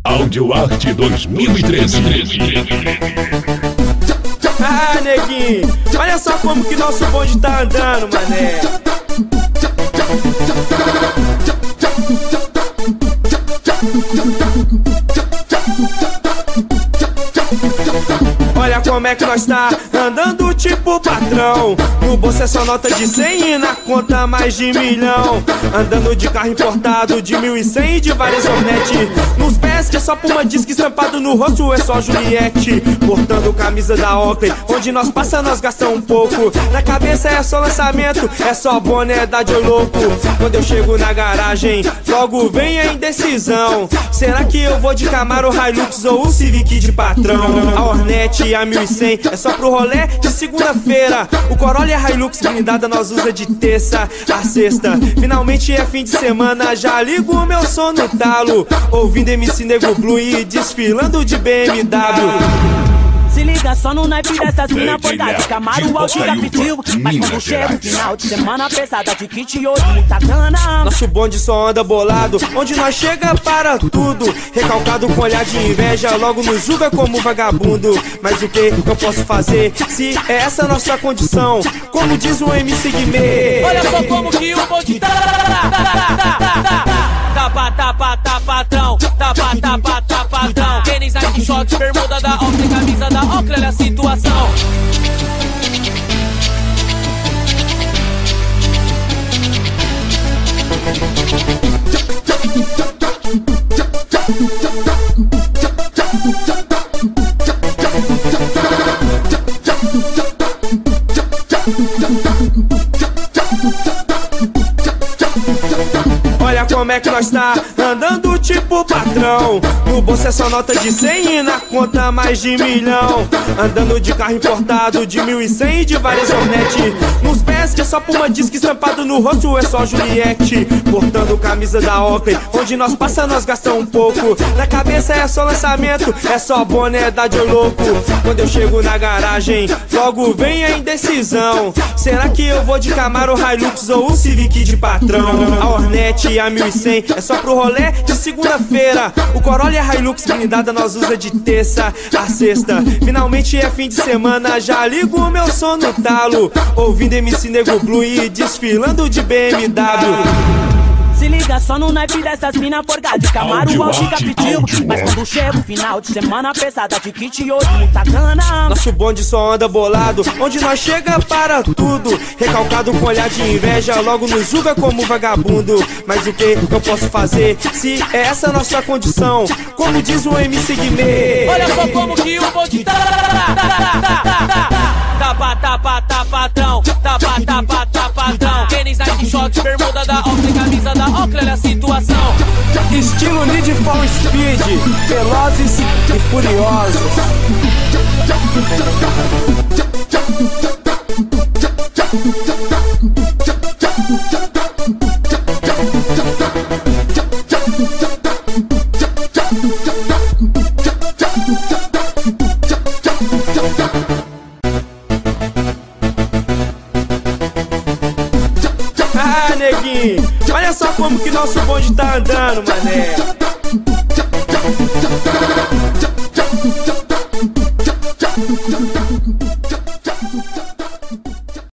Audioarte 2013. Ah, neguinho, olha só como que nosso bonde tá andando, mané. Olha como é que nós tá andando tipo patrão. No bolso é só nota de 100 e na conta mais de 1.000.000. Andando de carro importado de 1.100 e de várias Hornet. Nos pés é só Puma Disc estampado, no rosto é só Juliette. Portando camisa da Oakley, onde nós passa nós gastamos um pouco. Na cabeça é só lançamento, é só boné da Joe Louco. Quando eu chego na garagem, logo vem a indecisão. Será que eu vou de Camaro, Hilux ou um Civic de patrão? A Hornet e a 1.100 é só pro rolê de segunda-feira. O Corolla e a Hilux blindada nós usa de terça a sexta. Finalmente é fim de semana, já ligo o meu som no talo, ouvindo MC Nego Blue e desfilando de BMW. Se liga só no naipe dessas mina porca de Camaro, Audi capitivo. Mas quando chega o final de semana pesada de kit e hoje muita cana. Nosso bonde só anda bolado, onde nós chega para tudo. Recalcado com olhar de inveja, logo nos julga como vagabundo. Mas o que eu posso fazer se é essa nossa condição? Como diz o MC Guimê, olha só como que o bonde tá patrão, tá patrão. Tênis, Nike, shorts, bermuda da Oakley, camisa da Oakley, olha a situação. olha como é que nós tá andando tipo patrão. No bolso é só nota de 100 e na conta mais de 1.000.000. Andando de carro importado de 1.100 e de várias Hornet. Nos pés é só Puma Disc estampado, no rosto é só Juliette. Portando camisa da Oakley, onde nós passa nós gastamos um pouco. Na cabeça é só lançamento, é só boné da Joe Louco. Quando eu chego na garagem, logo vem a indecisão. Será que eu vou de Camaro, Hilux ou um Civic de patrão? A Hornet e a 1.100 é só pro rolê de segunda-feira. O Corolla e a Hilux blindada nós usa de terça a sexta. Finalmente é fim de semana, já ligo o meu som no talo, ouvindo MC Nego Blue e desfilando de BMW. Se liga só no naipe dessas mina porca de Camaro, Audi capitivo. Mas quando chega o final de semana pesada de kit e hoje muita grana. Nosso bonde só anda bolado, onde nós chega para tudo. Recalcado com olhar de inveja, logo nos julga como vagabundo. Mas o que eu posso fazer se é essa nossa condição? Como diz o MC Guimê, olha só como que o bonde tá patrão. Tênis, Nike, shorts, bermuda da Oakley, camisa da Oakley, olha a situação. Estilo Need for Speed, velozes e furiosos. Ah, neguinho, olha só como que nosso bonde tá andando, mané.